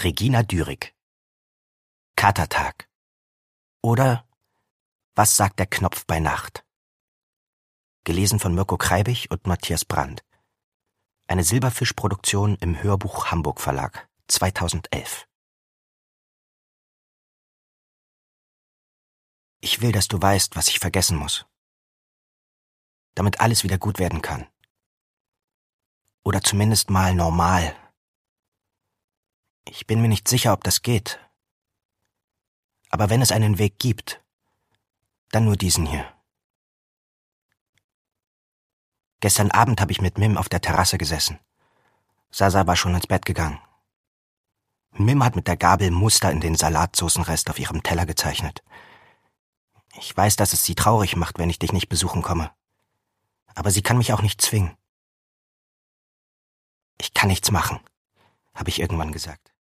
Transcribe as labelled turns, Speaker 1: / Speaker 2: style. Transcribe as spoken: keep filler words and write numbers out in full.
Speaker 1: Regina Dürig. Katertag. Oder Was sagt der Knopf bei Nacht? Gelesen von Mirko Kreibich und Matthias Brandt. Eine Silberfisch-Produktion im Hörbuch Hamburg Verlag, zweitausendelf. Ich will, dass du weißt, was ich vergessen muss. Damit alles wieder gut werden kann. Oder zumindest mal normal. Ich bin mir nicht sicher, ob das geht. Aber wenn es einen Weg gibt, dann nur diesen hier. Gestern Abend habe ich mit Mim auf der Terrasse gesessen. Sasa war schon ins Bett gegangen. Mim hat mit der Gabel Muster in den Salatsoßenrest auf ihrem Teller gezeichnet. Ich weiß, dass es sie traurig macht, wenn ich dich nicht besuchen komme. Aber sie kann mich auch nicht zwingen. Ich kann nichts machen, habe ich irgendwann gesagt.